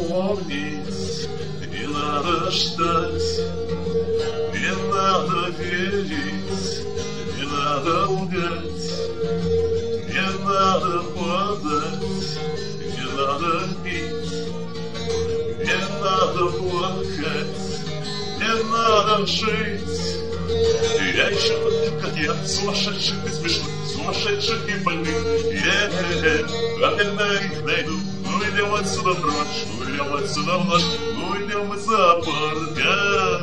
помнить, не надо ждать, не надо верить, не надо лгать, не надо падать, не надо пить, не надо плакать, не надо жить. Я еще таких, как я, сумасшедших и смешных, сумасшедших и больных. А когда их найду, уйдем отсюда в ночь, уйдем отсюда в ночь, уйдем из зоопарка.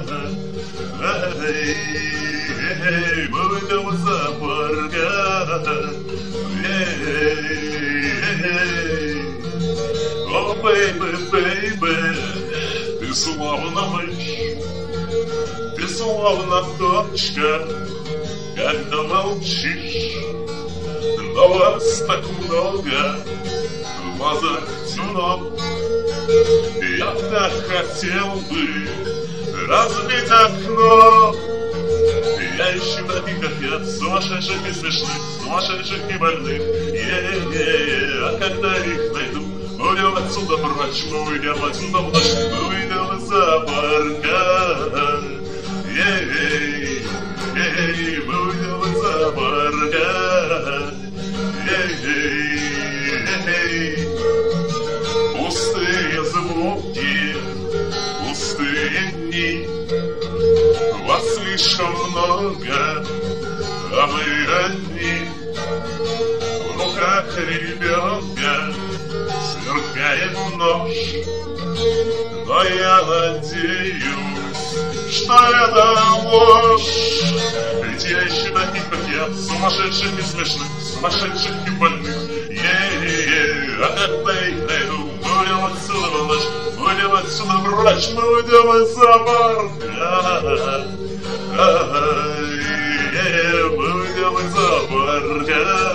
Мы уйдем из зоопарка. О, бэйби, бэйби, ты словно мышь, ты словно точка, когда молчишь. Но вас так много в глазах темно. Я так хотел бы разбить окно. Я ищу таких, как я, сумасшедших и смешных, сумасшедших и больных. А когда их найду, уйдем отсюда прочь, мы уйдем отсюда в ночь, мы уйдем из зоопарка. Мы уйдем из зоопарка. Пустые звуки, пустые дни, вас слишком много, а мы одни. В руках ребенка сверкает нож, но я надеюсь, что это ложь. Ведь я ищу таких, как я, сумасшедших и смешных, сумасшедших и больных. А когда их найду, мы уйдем отсюда в ночь, мы уйдем отсюда прочь, мы уйдем из зоопарка. Мы уйдем из зоопарка.